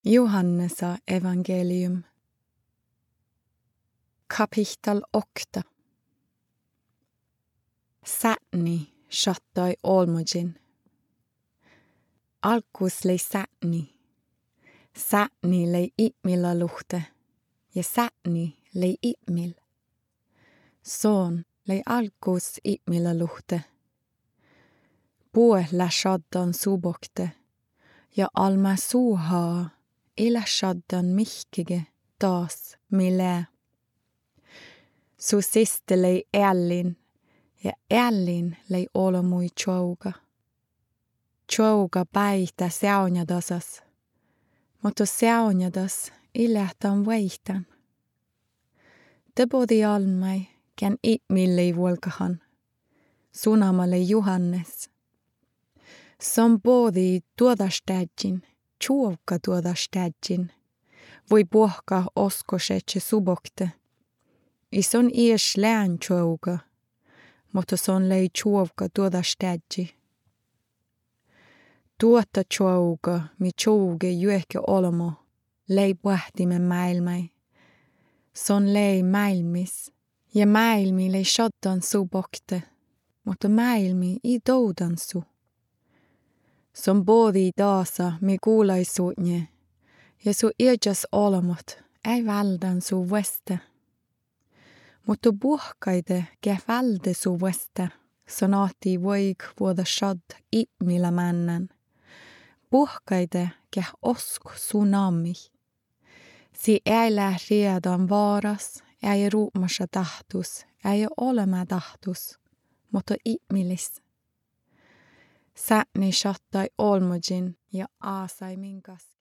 Johannesa evangelium. Kapitel 8. Sätni shattoi olmojin. Alkus lei sätni. Sätni lei itmilla luhte. Ja sätni lei itmil. Soon lei alkus itmilla luhte. Puhe lä shaddan subokte. Ja alma suuhaa ila shaddan mihkige taas mille. Su siste lei Elin, ja Elin lei olomui tjouga. Tjouga päihtä seonjadasas, mutta seonjadas ilähtän väihtän. Tebodi almai, kän itmillei vuolkahan, sunamalle Johannes. Som bodi tuodastädjin, tjouga tuodastädjin, voi puhka oskosetse subokte. Ison ies lään tjouga, mutta son lei tjouga tuodastädji. Tuota tjouga, mi tjouge jueke olomo, lei puhtimen maailmai. Son lei maailmis, ja maailmi lei shaddan subokte, mutta maailmi i doudan su. Som bodi daasa mi kuulaisuutne, ja su iäjas olomot ei väldan su veste. Mutta puhkaide kä välde su veste, sanati voig vuoda shad itmillä männän. Puhkaide kä osk su nami. Si ei lää riedan varas, ei ruumassa tahtus, ei olema tahtus, mutta itmilis. Sätni shattai olmojin ja aasai minkas.